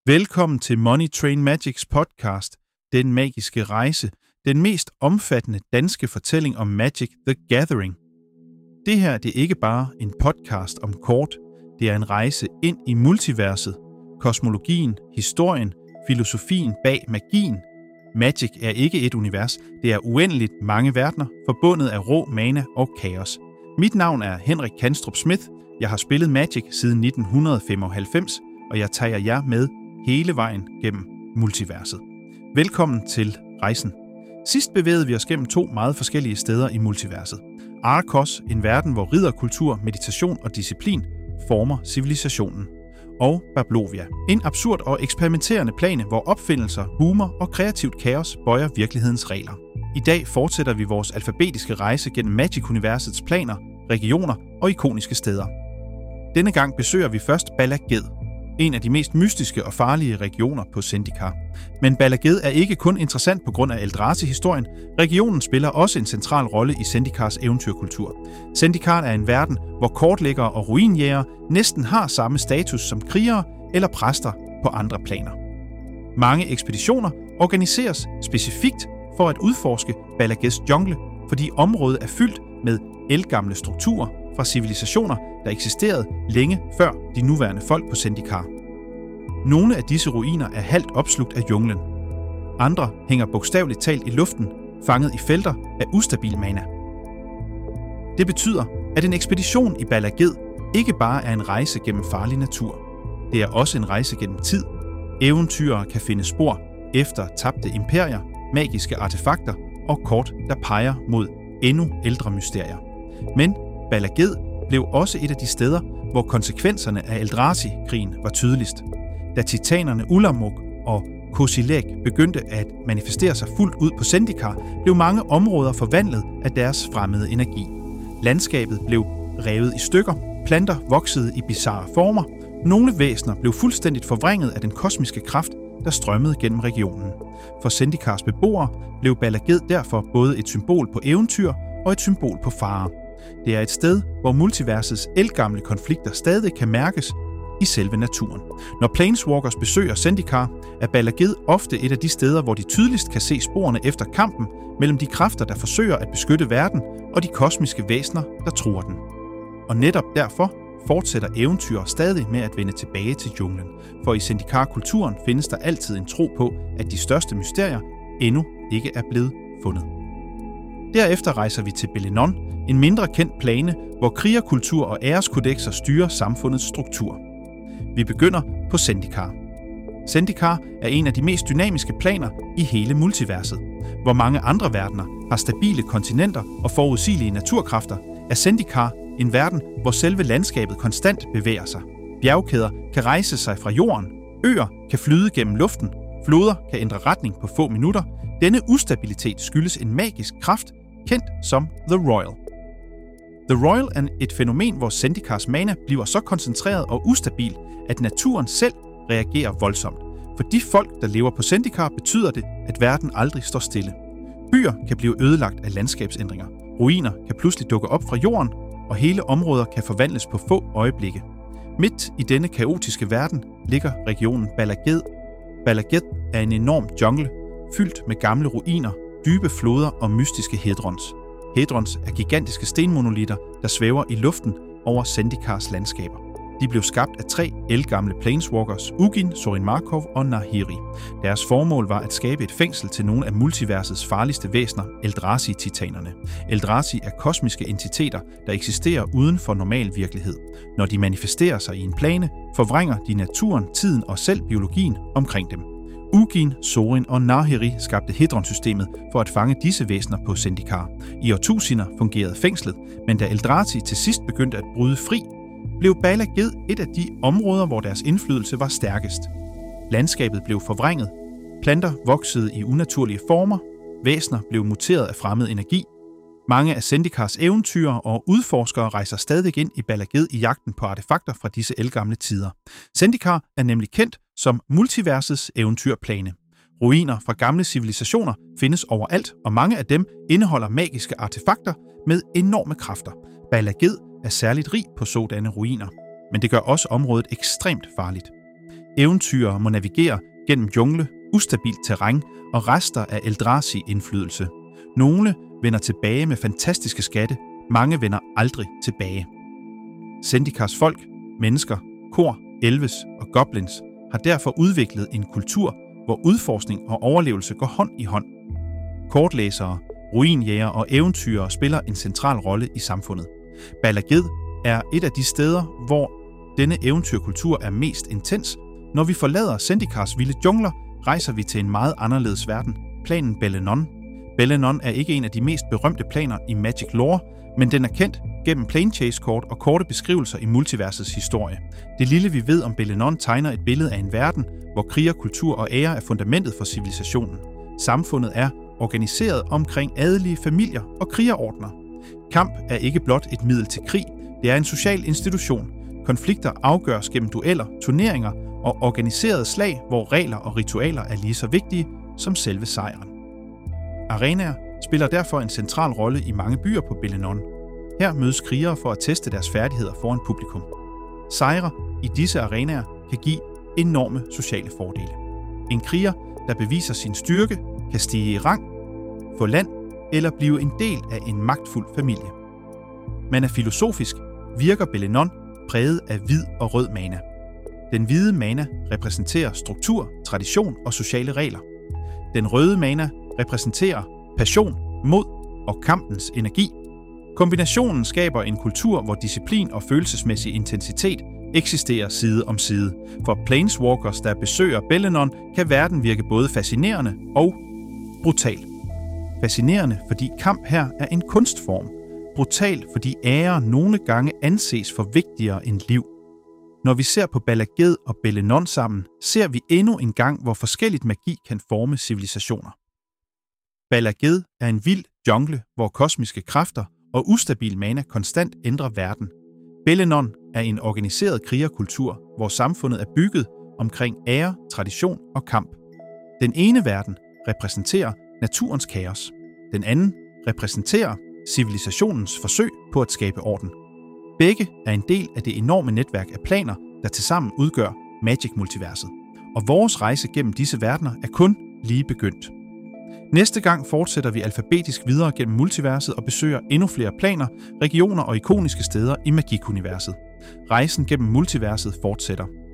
Velkommen til Money Train Magics podcast, Den Magiske Rejse, den mest omfattende danske fortælling om Magic the Gathering. Det her det er ikke bare en podcast om kort, det er en rejse ind i multiverset, kosmologien, historien, filosofien bag magien. Magic er ikke et univers, det er uendeligt mange verdener, forbundet af rå mana og kaos. Mit navn er Henrik Kanstrup Smith, jeg har spillet Magic siden 1995, og jeg tager jer med hele vejen gennem multiverset. Velkommen til rejsen. Sidst bevægede vi os gennem 2 meget forskellige steder i multiverset. Arcos, en verden, hvor ridderkultur, meditation og disciplin former civilisationen. Og Bablovia, en absurd og eksperimenterende plane, hvor opfindelser, humor og kreativt kaos bøjer virkelighedens regler. I dag fortsætter vi vores alfabetiske rejse gennem Magic-universets planer, regioner og ikoniske steder. Denne gang besøger vi først Bala Ged, en af de mest mystiske og farlige regioner på Zendikar. Men Bala Ged er ikke kun interessant på grund af Eldrazi-historien. Regionen spiller også en central rolle i Zendikars eventyrkultur. Zendikar er en verden, hvor kortlæggere og ruinjægere næsten har samme status som krigere eller præster på andre planer. Mange ekspeditioner organiseres specifikt for at udforske Bala Geds jungle, fordi området er fyldt med ældgamle strukturer fra civilisationer, der eksisterede længe før de nuværende folk på Zendikar. Nogle af disse ruiner er halvt opslugt af junglen. Andre hænger bogstaveligt talt i luften, fanget i felter af ustabil mana. Det betyder, at en ekspedition i Bala Ged ikke bare er en rejse gennem farlig natur. Det er også en rejse gennem tid. Eventyrere kan finde spor efter tabte imperier, magiske artefakter og kort, der peger mod endnu ældre mysterier. Men Bala Ged blev også et af de steder, hvor konsekvenserne af Eldrazi-krigen var tydeligst. Da titanerne Ulamog og Kozilek begyndte at manifestere sig fuldt ud på Zendikar, blev mange områder forvandlet af deres fremmede energi. Landskabet blev revet i stykker, planter voksede i bizarre former, nogle væsener blev fuldstændigt forvrænget af den kosmiske kraft, der strømmede gennem regionen. For Zendikars beboere blev Bala Ged derfor både et symbol på eventyr og et symbol på fare. Det er et sted, hvor multiversets ældgamle konflikter stadig kan mærkes i selve naturen. Når Planeswalkers besøger Zendikar, er Bala Ged ofte et af de steder, hvor de tydeligst kan se sporene efter kampen mellem de kræfter, der forsøger at beskytte verden, og de kosmiske væsener, der truer den. Og netop derfor fortsætter eventyr stadig med at vende tilbage til junglen, for i Zendikar-kulturen findes der altid en tro på, at de største mysterier endnu ikke er blevet fundet. Derefter rejser vi til Belenon, en mindre kendt plane, hvor krigerkultur og æreskodekser styrer samfundets struktur. Vi begynder på Zendikar. Zendikar er en af de mest dynamiske planer i hele multiverset. Hvor mange andre verdener har stabile kontinenter og forudsigelige naturkræfter, er Zendikar en verden, hvor selve landskabet konstant bevæger sig. Bjergkæder kan rejse sig fra jorden, øer kan flyde gennem luften, floder kan ændre retning på få minutter. Denne ustabilitet skyldes en magisk kraft, kendt som The Royal. The Royal er et fænomen, hvor Zendikars mana bliver så koncentreret og ustabil, at naturen selv reagerer voldsomt. For de folk, der lever på Zendikar, betyder det, at verden aldrig står stille. Byer kan blive ødelagt af landskabsændringer. Ruiner kan pludselig dukke op fra jorden, og hele områder kan forvandles på få øjeblikke. Midt i denne kaotiske verden ligger regionen Bala Ged. Bala Ged er en enorm jungle, fyldt med gamle ruiner, dybe floder og mystiske hedrons. Hedrons er gigantiske stenmonolitter, der svæver i luften over Zendikars landskaber. De blev skabt af 3 ældgamle planeswalkers, Ugin, Sorin Markov og Nahiri. Deres formål var at skabe et fængsel til nogle af multiversets farligste væsener, Eldrazi-titanerne. Eldrazi er kosmiske entiteter, der eksisterer uden for normal virkelighed. Når de manifesterer sig i en plane, forvrænger de naturen, tiden og selv biologien omkring dem. Ugin, Sorin og Nahiri skabte Hedron-systemet for at fange disse væsener på Zendikar. I årtusinder fungerede fængslet, men da Eldrazi til sidst begyndte at bryde fri, blev Bala Ged et af de områder, hvor deres indflydelse var stærkest. Landskabet blev forvrænget, planter voksede i unaturlige former, væsener blev muteret af fremmed energi. Mange af Zendikars eventyr og udforskere rejser stadig ind i Bala Ged i jagten på artefakter fra disse ældgamle tider. Zendikar er nemlig kendt som multiversets eventyrplane. Ruiner fra gamle civilisationer findes overalt, og mange af dem indeholder magiske artefakter med enorme kræfter. Bala Ged er særligt rig på sådanne ruiner, men det gør også området ekstremt farligt. Eventyrere må navigere gennem jungle, ustabilt terræn og rester af Eldrazi-indflydelse. Nogle vender tilbage med fantastiske skatte, mange vender aldrig tilbage. Zendikars folk, mennesker, kor, elves og goblins har derfor udviklet en kultur, hvor udforskning og overlevelse går hånd i hånd. Kortlæsere, ruinjægere og eventyrere spiller en central rolle i samfundet. Bala Ged er et af de steder, hvor denne eventyrkultur er mest intens. Når vi forlader Zendikars vilde jungler, rejser vi til en meget anderledes verden, planen Bellenon. Bellenon er ikke en af de mest berømte planer i Magic lore, men den er kendt gennem Planechase-kort og korte beskrivelser i multiversets historie. Det lille vi ved om Bellenon tegner et billede af en verden, hvor kriger, kultur og ære er fundamentet for civilisationen. Samfundet er organiseret omkring adelige familier og krigerordner. Kamp er ikke blot et middel til krig, det er en social institution. Konflikter afgøres gennem dueller, turneringer og organiserede slag, hvor regler og ritualer er lige så vigtige som selve sejren. Arenaer spiller derfor en central rolle i mange byer på Bellenon. Her mødes krigere for at teste deres færdigheder foran publikum. Sejre i disse arenaer kan give enorme sociale fordele. En kriger, der beviser sin styrke, kan stige i rang, få land eller blive en del af en magtfuld familie. Men af filosofisk virker Bellenon præget af hvid og rød mana. Den hvide mana repræsenterer struktur, tradition og sociale regler. Den røde mana repræsenterer passion, mod og kampens energi. Kombinationen skaber en kultur, hvor disciplin og følelsesmæssig intensitet eksisterer side om side. For planeswalkers, der besøger Bellenon, kan verden virke både fascinerende og brutal. Fascinerende, fordi kamp her er en kunstform. Brutal, fordi ære nogle gange anses for vigtigere end liv. Når vi ser på Bala Ged og Bellenon sammen, ser vi endnu en gang, hvor forskelligt magi kan forme civilisationer. Bala Ged er en vild jungle, hvor kosmiske kræfter og ustabil mana konstant ændrer verden. Bellenon er en organiseret krigerkultur, hvor samfundet er bygget omkring ære, tradition og kamp. Den ene verden repræsenterer naturens kaos. Den anden repræsenterer civilisationens forsøg på at skabe orden. Begge er en del af det enorme netværk af planer, der tilsammen udgør Magic-multiverset. Og vores rejse gennem disse verdener er kun lige begyndt. Næste gang fortsætter vi alfabetisk videre gennem multiverset og besøger endnu flere planer, regioner og ikoniske steder i Magik-universet. Rejsen gennem multiverset fortsætter.